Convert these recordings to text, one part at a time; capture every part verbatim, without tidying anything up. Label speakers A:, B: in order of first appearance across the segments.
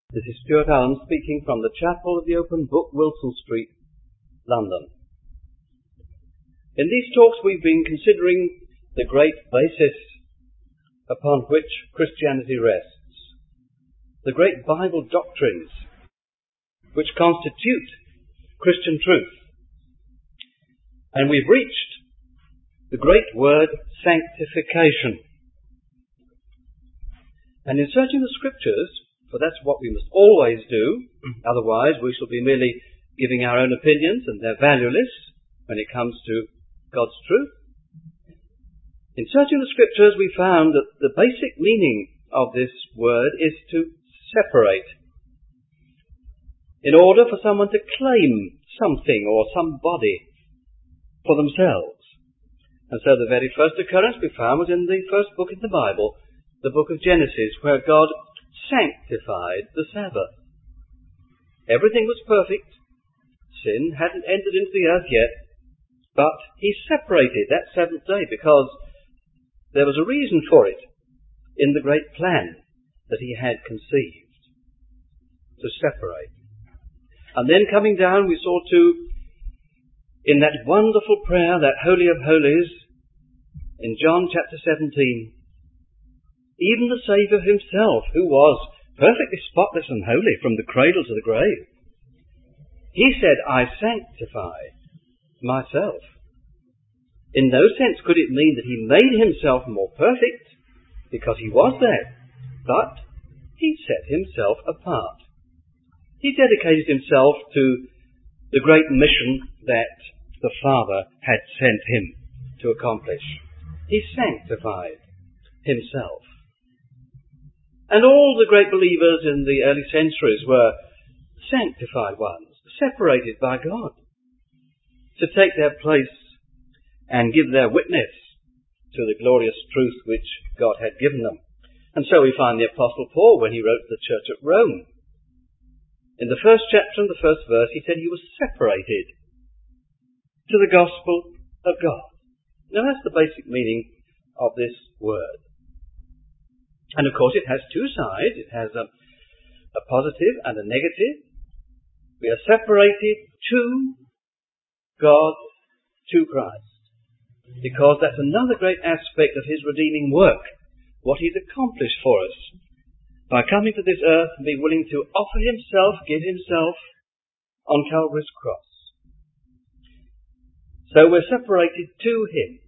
A: This is Stuart Allen speaking from the Chapel of the Open Book, Wilson Street, London. In these talks we've been considering the great basis upon which Christianity rests, the great Bible doctrines which constitute Christian truth. And we've reached the great word sanctification. And in searching the Scriptures, for that's what we must always do, otherwise we shall be merely giving our own opinions and they're valueless when it comes to God's truth. In searching the Scriptures we found that the basic meaning of this word is to separate. In order for someone to claim something or somebody for themselves. And so the very first occurrence we found was in the first book in the Bible, the book of Genesis, where God sanctified the Sabbath. Everything was perfect. Sin hadn't entered into the earth yet, but he separated that seventh day because there was a reason for it in the great plan that he had conceived to separate. And then coming down we saw too, in that wonderful prayer, that Holy of Holies, in John chapter seventeen, even the Saviour himself, who was perfectly spotless and holy from the cradle to the grave, he said, I sanctify myself. In no sense could it mean that he made himself more perfect, because he was that, but he set himself apart. He dedicated himself to the great mission that the Father had sent him to accomplish. He sanctified himself. And all the great believers in the early centuries were sanctified ones, separated by God, to take their place and give their witness to the glorious truth which God had given them. And so we find the Apostle Paul when he wrote to the church at Rome. In the first chapter and the first verse he said he was separated to the gospel of God. Now that's the basic meaning of this word. And of course it has two sides. It has a, a positive and a negative. We are separated to God, to Christ. Because that's another great aspect of his redeeming work. What he's accomplished for us. By coming to this earth and being willing to offer himself, give himself on Calvary's cross. So we're separated to him.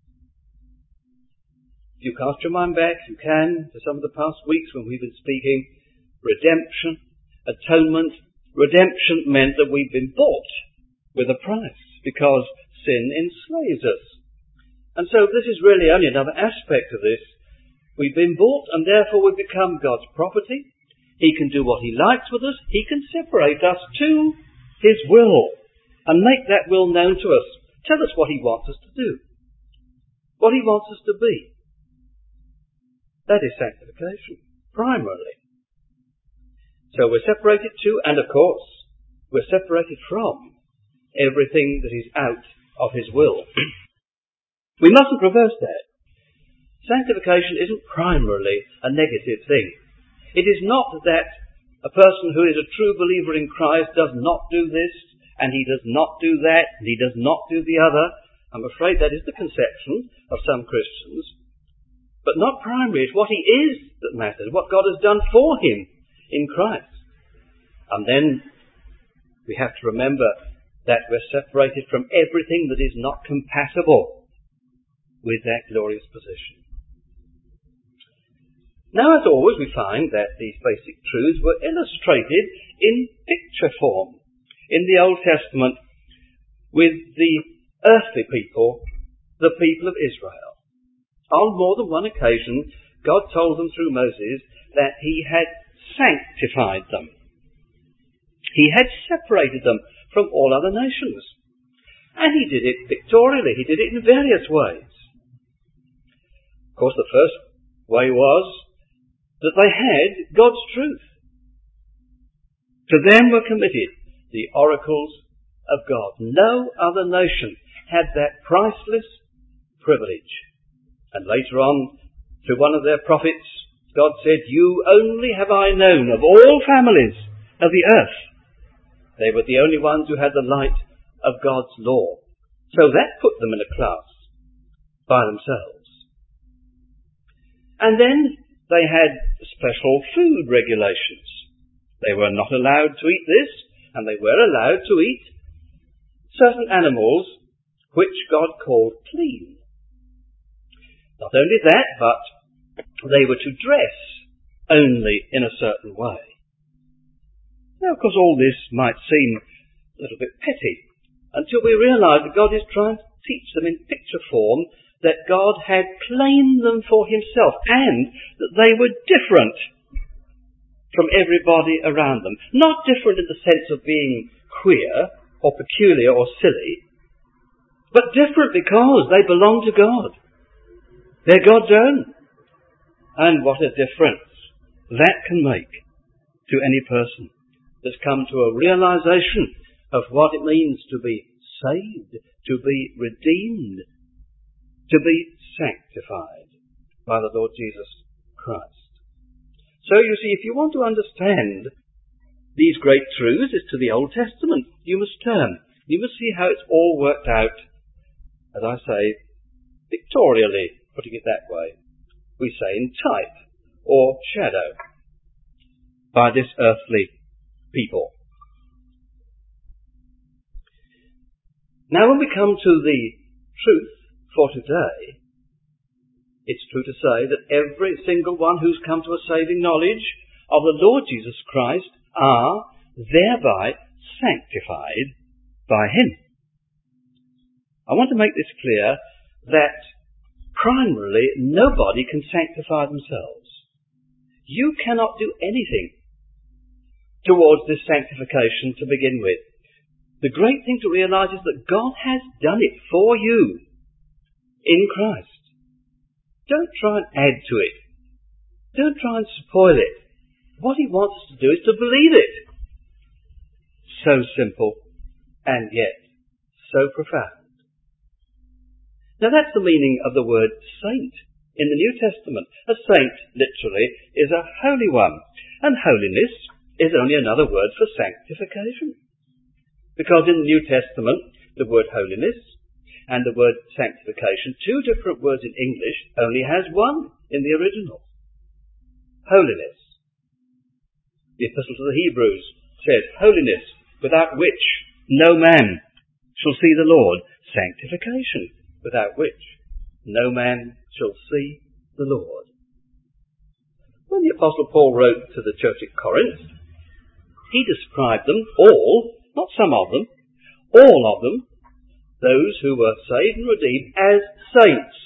A: If you cast your mind back, if you can, to some of the past weeks when we've been speaking, redemption, atonement. Redemption meant that we've been bought with a price because sin enslaves us. And so this is really only another aspect of this. We've been bought and therefore we've become God's property. He can do what he likes with us. He can separate us to his will and make that will known to us. Tell us what he wants us to do. What he wants us to be. That is sanctification, primarily. So we're separated to, and of course, we're separated from everything that is out of his will. We mustn't reverse that. Sanctification isn't primarily a negative thing. It is not that a person who is a true believer in Christ does not do this, and he does not do that, and he does not do the other. I'm afraid that is the conception of some Christians. But not primarily, it's what he is that matters, what God has done for him in Christ. And then we have to remember that we're separated from everything that is not compatible with that glorious position. Now, as always, we find that these basic truths were illustrated in picture form in the Old Testament with the earthly people, the people of Israel. On more than one occasion, God told them through Moses that he had sanctified them. He had separated them from all other nations. And he did it pictorially. He did it in various ways. Of course, the first way was that they had God's truth. To them were committed the oracles of God. No other nation had that priceless privilege. And later on, through one of their prophets, God said, "You only have I known of all families of the earth." They were the only ones who had the light of God's law. So that put them in a class by themselves. And then they had special food regulations. They were not allowed to eat this, and they were allowed to eat certain animals which God called clean. Not only that, but they were to dress only in a certain way. Now, of course, all this might seem a little bit petty until we realise that God is trying to teach them in picture form that God had claimed them for himself and that they were different from everybody around them. Not different in the sense of being queer or peculiar or silly, but different because they belong to God. They're God's own. And what a difference that can make to any person that's come to a realization of what it means to be saved, to be redeemed, to be sanctified by the Lord Jesus Christ. So you see, if you want to understand these great truths as to the Old Testament, you must turn. You must see how it's all worked out, as I say, pictorially, putting it that way. We say in type or shadow by this earthly people. Now when we come to the truth for today, it's true to say that every single one who's come to a saving knowledge of the Lord Jesus Christ are thereby sanctified by him. I want to make this clear that primarily nobody can sanctify themselves. You cannot do anything towards this sanctification to begin with. The great thing to realize is that God has done it for you in Christ. Don't try and add to it. Don't try and spoil it. What he wants us to do is to believe it. So simple and yet so profound. Now that's the meaning of the word saint in the New Testament. A saint, literally, is a holy one. And holiness is only another word for sanctification. Because in the New Testament, the word holiness and the word sanctification, two different words in English, only has one in the original. Holiness. The Epistle to the Hebrews says, holiness, without which no man shall see the Lord. Sanctification, without which no man shall see the Lord. When the Apostle Paul wrote to the church at Corinth, he described them all, not some of them, all of them, those who were saved and redeemed, as saints.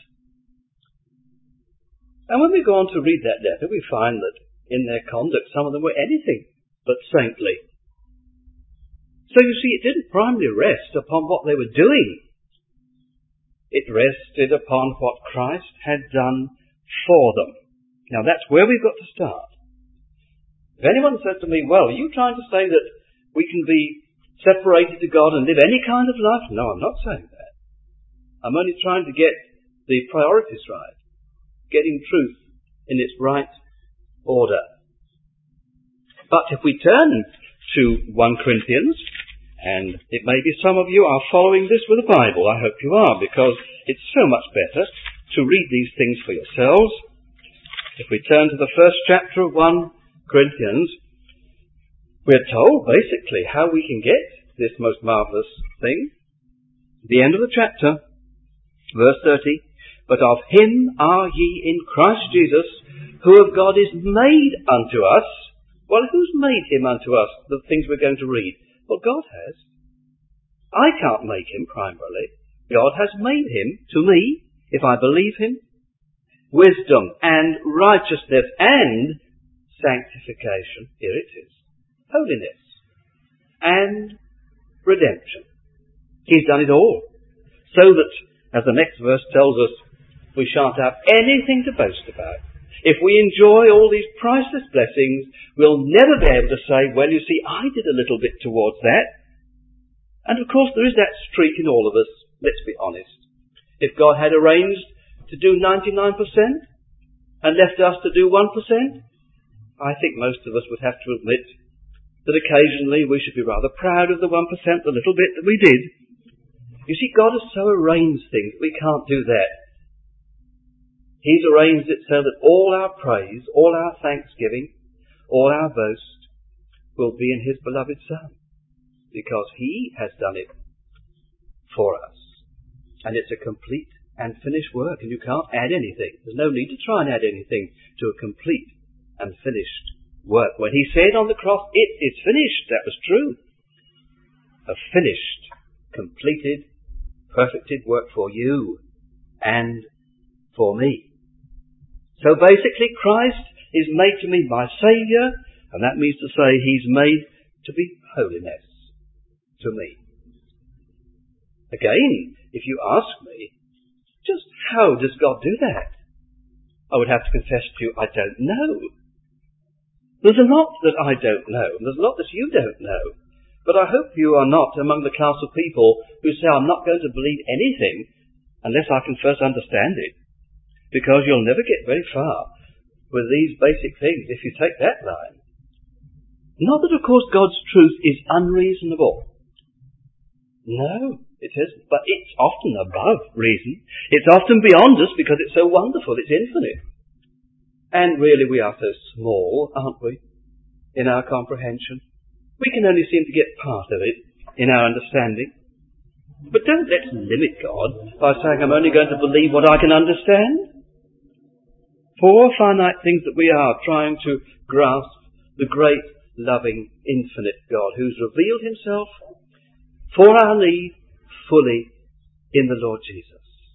A: And when we go on to read that letter, we find that in their conduct some of them were anything but saintly. So you see, it didn't primarily rest upon what they were doing. It rested upon what Christ had done for them. Now that's where we've got to start. If anyone says to me, well, are you trying to say that we can be separated to God and live any kind of life? No, I'm not saying that. I'm only trying to get the priorities right. Getting truth in its right order. But if we turn to First Corinthians, and it may be some of you are following this with the Bible. I hope you are, because it's so much better to read these things for yourselves. If we turn to the first chapter of First Corinthians, we're told basically how we can get this most marvellous thing. The end of the chapter, verse thirty, but of him are ye in Christ Jesus, who of God is made unto us. Well, who's made him unto us, the things we're going to read? Well, God has. I can't make him primarily. God has made him to me, if I believe him, wisdom and righteousness and sanctification. Here it is. Holiness and redemption. He's done it all. So that, as the next verse tells us, we shan't have anything to boast about. If we enjoy all these priceless blessings, we'll never be able to say, well, you see, I did a little bit towards that. And of course, there is that streak in all of us, let's be honest. If God had arranged to do ninety-nine percent, and left us to do one percent? I think most of us would have to admit that occasionally we should be rather proud of the one percent, the little bit that we did. You see, God has so arranged things that we can't do that. He's arranged it so that all our praise, all our thanksgiving, all our boast will be in His beloved Son, because He has done it for us. And it's a complete and finished work, and you can't add anything. There's no need to try and add anything to a complete and finished work. When He said on the cross, it is finished, that was true. A finished, completed, perfected work for you and for me. So basically, Christ is made to me my Saviour, and that means to say He's made to be holiness to me. Again, if you ask me, just how does God do that? I would have to confess to you, I don't know. There's a lot that I don't know, and there's a lot that you don't know. But I hope you are not among the class of people who say, I'm not going to believe anything unless I can first understand it. Because you'll never get very far with these basic things if you take that line. Not that, of course, God's truth is unreasonable. No, it isn't. But it's often above reason. It's often beyond us because it's so wonderful, it's infinite. And really we are so small, aren't we, in our comprehension? We can only seem to get part of it in our understanding. But don't let's limit God by saying I'm only going to believe what I can understand. Poor finite things that we are trying to grasp the great, loving, infinite God who's revealed Himself for our need fully in the Lord Jesus.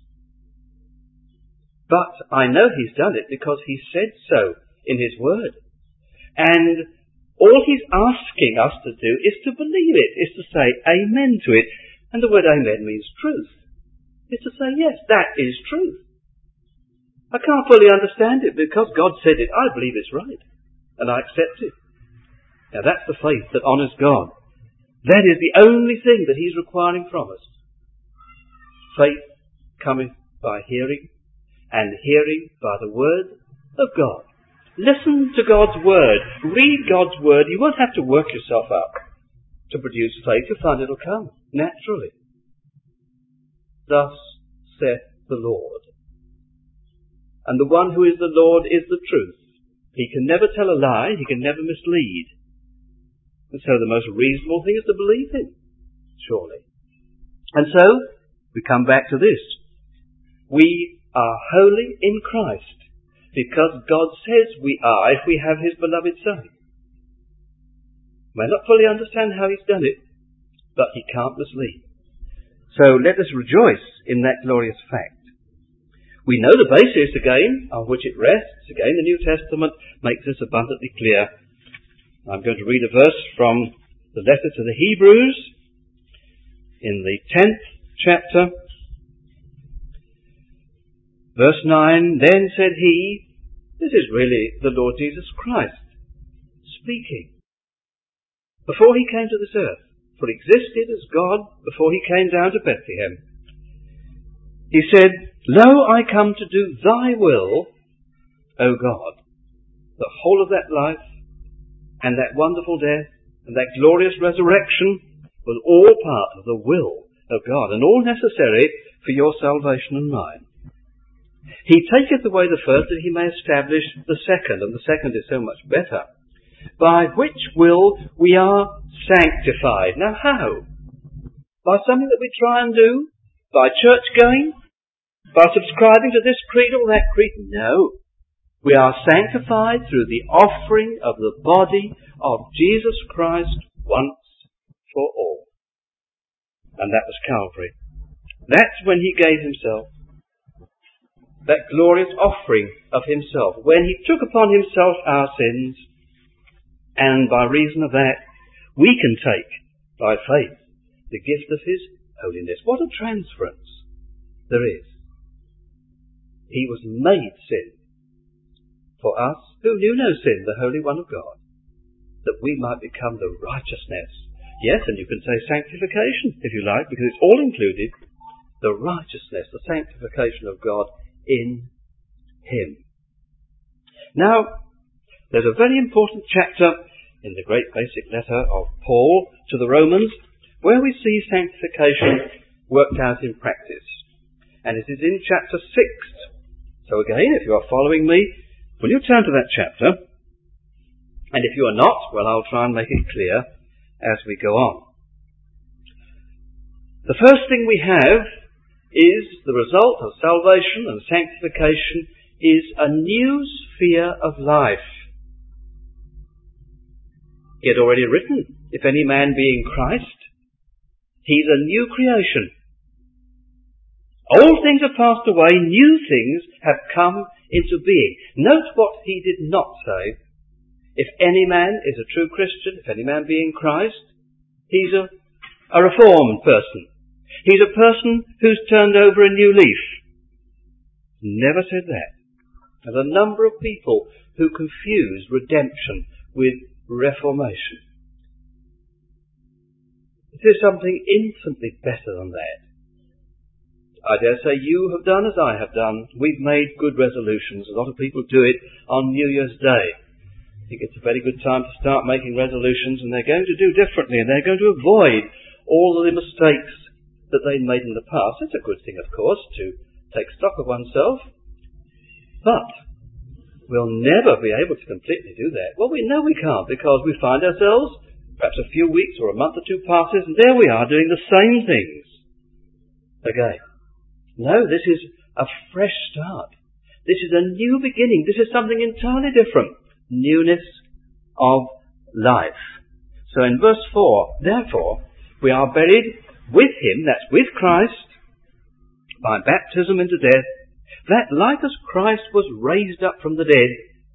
A: But I know He's done it because He said so in His Word. And all He's asking us to do is to believe it, is to say amen to it. And the word amen means truth. It's to say, yes, that is truth. I can't fully understand it because God said it. I believe it's right. And I accept it. Now that's the faith that honours God. That is the only thing that He's requiring from us. Faith cometh by hearing, and hearing by the Word of God. Listen to God's Word. Read God's Word. You won't have to work yourself up to produce faith. You'll find it'll come naturally. Thus saith the Lord. And the one who is the Lord is the truth. He can never tell a lie. He can never mislead. And so the most reasonable thing is to believe Him, surely. And so, we come back to this. We are holy in Christ because God says we are if we have His beloved Son. May not fully understand how He's done it, but He can't mislead. So let us rejoice in that glorious fact. We know the basis again on which it rests. Again, the New Testament makes this abundantly clear. I'm going to read a verse from the letter to the Hebrews in the tenth chapter. Verse nine, then said He, this is really the Lord Jesus Christ speaking, before He came to this earth, for He existed as God before He came down to Bethlehem. He said, lo, I come to do Thy will, O God. The whole of that life and that wonderful death and that glorious resurrection was all part of the will of God and all necessary for your salvation and mine. He taketh away the first that He may establish the second, and the second is so much better, by which will we are sanctified. Now how? By something that we try and do? By church going? By subscribing to this creed or that creed? No. We are sanctified through the offering of the body of Jesus Christ once for all. And that was Calvary. That's when He gave Himself. That glorious offering of Himself, when He took upon Himself our sins, and by reason of that, we can take, by faith, the gift of His holiness. What a transference there is. He was made sin for us who knew no sin, the Holy One of God, that we might become the righteousness. Yes, and you can say sanctification, if you like, because it's all included. The righteousness, the sanctification of God in Him. Now, there's a very important chapter in the great basic letter of Paul to the Romans where we see sanctification worked out in practice. And it is in chapter six. So again, if you are following me, will you turn to that chapter? And if you are not, well, I'll try and make it clear as we go on. The first thing we have is the result of salvation and sanctification is a new sphere of life. He had already written, if any man be in Christ, he's a new creation. Old things have passed away, new things have come into being. Note what he did not say. If any man is a true Christian, if any man be in Christ, he's a, a reformed person. He's a person who's turned over a new leaf. Never said that. There's a number of people who confuse redemption with reformation. It is something infinitely better than that. I dare say you have done as I have done. We've made good resolutions. A lot of people do it on New Year's Day. I think it's a very good time to start making resolutions, and they're going to do differently, and they're going to avoid all of the mistakes that they made in the past. It's a good thing, of course, to take stock of oneself. But we'll never be able to completely do that. Well, we know we can't, because we find ourselves, perhaps a few weeks or a month or two passes, and there we are doing the same things again. No, this is a fresh start. This is a new beginning. This is something entirely different. Newness of life. So in verse four, therefore, we are buried with him, that's with Christ, by baptism into death, that like as Christ was raised up from the dead,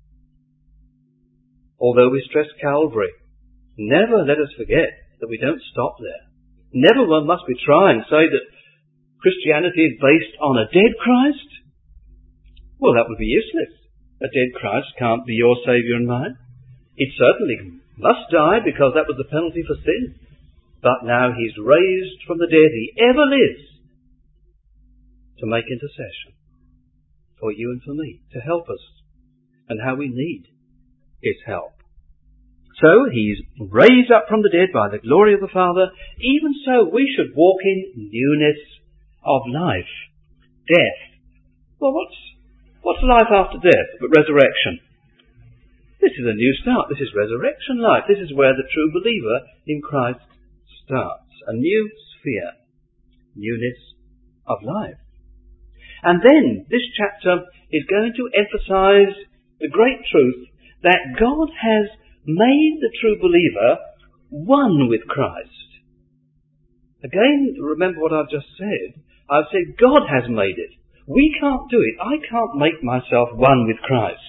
A: although we stress Calvary, never let us forget that we don't stop there. Never must we try and say that Christianity is based on a dead Christ? Well, that would be useless. A dead Christ can't be your Saviour and mine. He certainly must die because that was the penalty for sin. But now he's raised from the dead. He ever lives to make intercession for you and for me, to help us, and how we need his help. So he's raised up from the dead by the glory of the Father. Even so, we should walk in newness of life. Death. Well, what's, what's life after death but resurrection? This is a new start. This is resurrection life. This is where the true believer in Christ starts. A new sphere. Newness of life. And then this chapter is going to emphasize the great truth that God has made the true believer one with Christ. Again, remember what I've just said. I've said God has made it. We can't do it. I can't make myself one with Christ.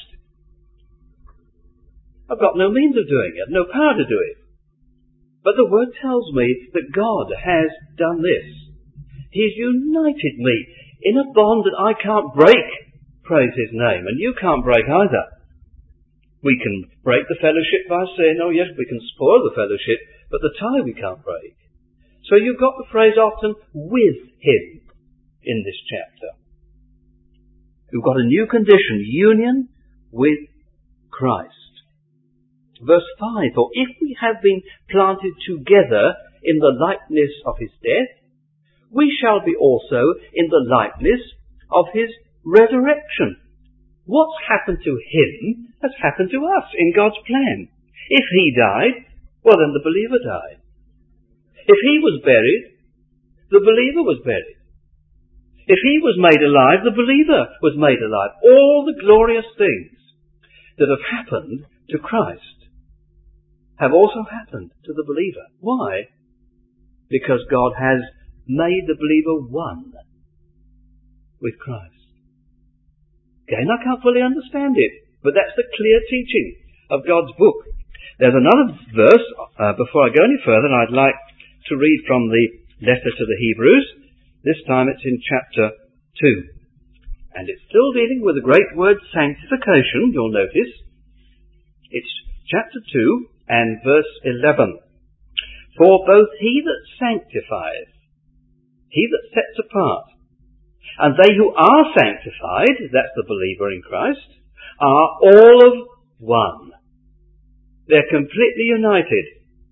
A: I've got no means of doing it, no power to do it. But the Word tells me that God has done this. He's united me in a bond that I can't break, praise His name, and you can't break either. We can break the fellowship by saying, oh yes, we can spoil the fellowship, but the tie we can't break. So you've got the phrase often, with Him, in this chapter. You've got a new condition, union with Christ. Verse five, for if we have been planted together in the likeness of his death, we shall be also in the likeness of his resurrection. What's happened to him has happened to us in God's plan. If he died, well then the believer died. If he was buried, the believer was buried. If he was made alive, the believer was made alive. All the glorious things that have happened to Christ have also happened to the believer. Why? Because God has made the believer one with Christ. Again, I can't fully understand it, but that's the clear teaching of God's book. There's another verse, uh, before I go any further, I'd like to read from the letter to the Hebrews. This time it's in chapter two. And it's still dealing with the great word sanctification, you'll notice. It's chapter two and verse eleven. For both he that sanctifies, he that sets apart, and they who are sanctified, that's the believer in Christ, are all of one. They're completely united.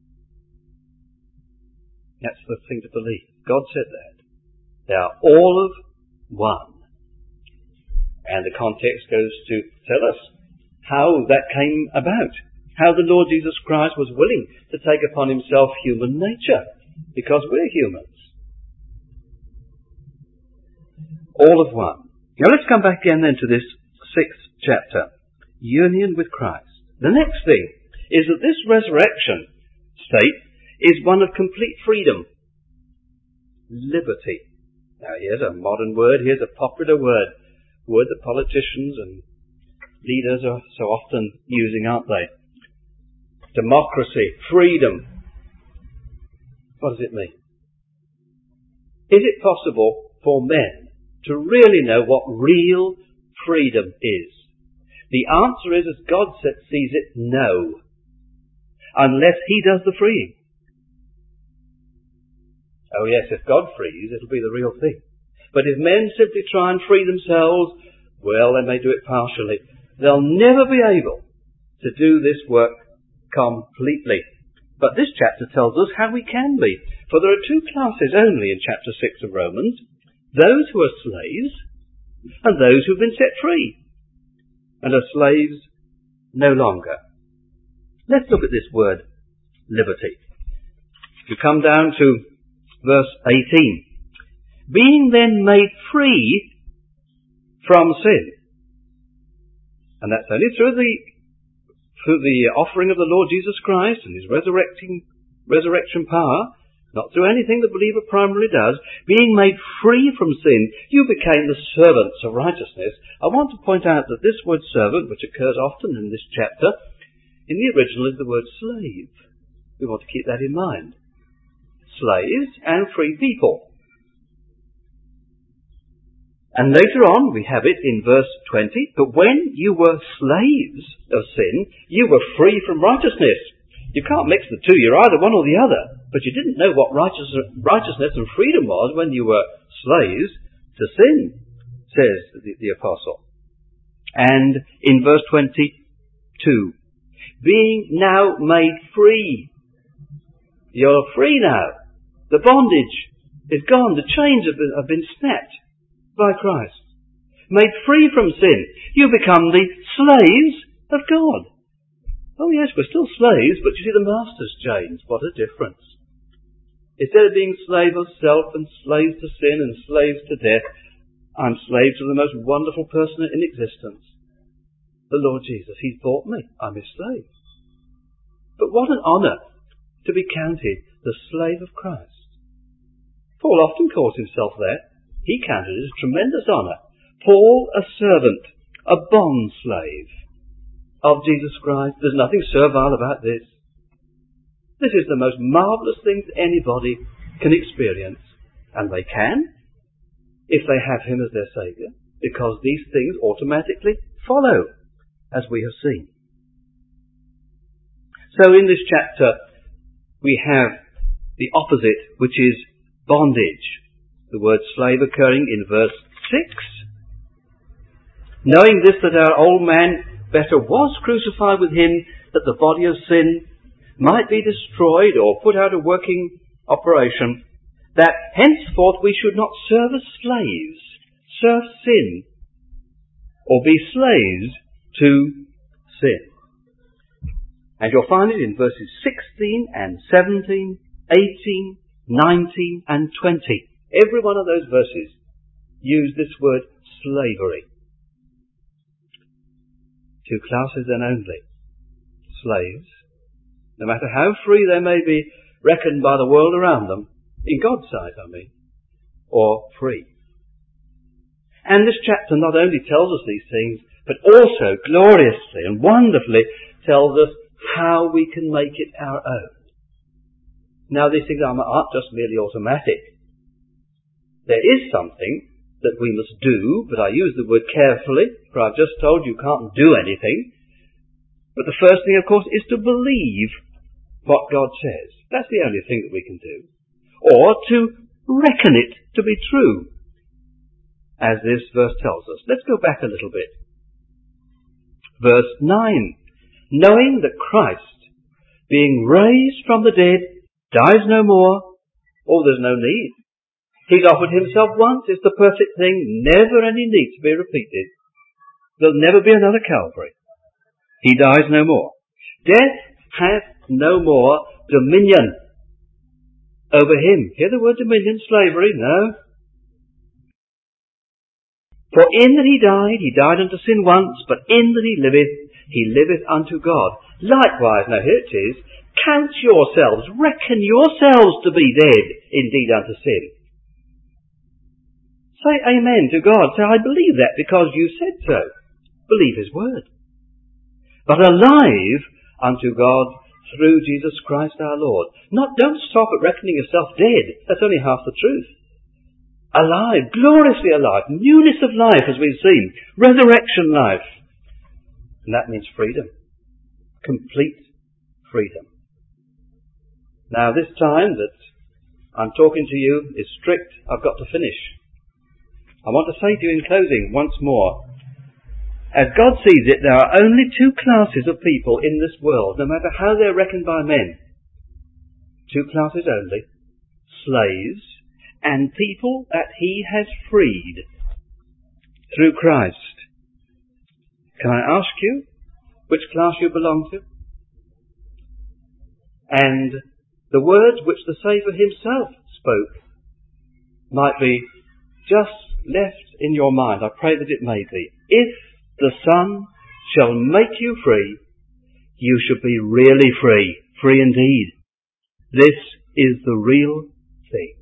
A: That's the thing to believe. God said that. They are all of one. And the context goes to tell us how that came about. How the Lord Jesus Christ was willing to take upon himself human nature, because we're humans. All of one. Now let's come back again then to this sixth chapter. Union with Christ. The next thing is that this resurrection state is one of complete freedom. Liberty. Now here's a modern word, here's a popular word. Word that politicians and leaders are so often using, aren't they? Democracy, freedom. What does it mean? Is it possible for men to really know what real freedom is? The answer is, as God sees it, no. Unless he does the freeing. Oh yes, if God frees, it'll be the real thing. But if men simply try and free themselves, well, they may do it partially. They'll never be able to do this work completely. But this chapter tells us how we can be. For there are two classes only in chapter six of Romans. Those who are slaves and those who've been set free and are slaves no longer. Let's look at this word, liberty. You come down to verse eighteen. Being then made free from sin. And that's only through the through the offering of the Lord Jesus Christ and his resurrecting resurrection power, not through anything the believer primarily does. Being made free from sin, you became the servants of righteousness. I want to point out that this word servant, which occurs often in this chapter, in the original is the word slave. We want to keep that in mind. Slaves and free people. And later on, we have it in verse twenty, but when you were slaves of sin, you were free from righteousness. You can't mix the two, you're either one or the other. But you didn't know what righteousness and freedom was when you were slaves to sin, says the, the apostle. And in verse twenty-two, being now made free. You're free now. The bondage is gone. The chains have been, have been snapped by Christ. Made free from sin. You become the slaves of God. Oh yes, we're still slaves, but you see the master's chains. What a difference. Instead of being slave of self and slave to sin and slave to death, I'm slave to the most wonderful person in existence. The Lord Jesus. He's bought me. I'm his slave. But what an honour to be counted the slave of Christ. Paul often calls himself that. He counted it as a tremendous honour. Paul, a servant, a bond slave of Jesus Christ. There's nothing servile about this. This is the most marvellous thing that anybody can experience. And they can, if they have him as their Saviour, because these things automatically follow, as we have seen. So in this chapter, we have the opposite, which is bondage. The word slave occurring in verse six. Knowing this, that our old man better was crucified with him, that the body of sin might be destroyed or put out of working operation, that henceforth we should not serve as slaves, serve sin, or be slaves to sin. And you'll find it in verses sixteen and seventeen, eighteen, nineteen and twenty. Every one of those verses use this word slavery. Two classes then only. Slaves, no matter how free they may be reckoned by the world around them, in God's sight I mean, or free. And this chapter not only tells us these things, but also gloriously and wonderfully tells us how we can make it our own. Now these things aren't just merely automatic. There is something that we must do, but I use the word carefully, for I've just told you you can't do anything. But the first thing, of course, is to believe what God says. That's the only thing that we can do. Or to reckon it to be true, as this verse tells us. Let's go back a little bit. Verse nine. Knowing that Christ, being raised from the dead, dies no more. Oh, there's no need. He's offered himself once. It's the perfect thing. Never any need to be repeated. There'll never be another Calvary. He dies no more. Death hath no more dominion over him. Hear the word dominion, slavery? No. For in that he died, he died unto sin once, but in that he liveth, he liveth unto God. Likewise, now here it is, count yourselves, reckon yourselves to be dead indeed unto sin. Say amen to God. Say, I believe that because you said so. Believe his word. But alive unto God through Jesus Christ our Lord. Not, don't stop at reckoning yourself dead. That's only half the truth. Alive, gloriously alive, newness of life as we've seen, resurrection life. And that means freedom. Complete freedom. Now this time that I'm talking to you is strict. I've got to finish. I want to say to you in closing once more, as God sees it, there are only two classes of people in this world, no matter how they're reckoned by men. Two classes only. Slaves and people that he has freed through Christ. Can I ask you which class you belong to? And the words which the Saviour himself spoke might be just left in your mind. I pray that it may be. If the Son shall make you free, you shall be really free. Free indeed. This is the real thing.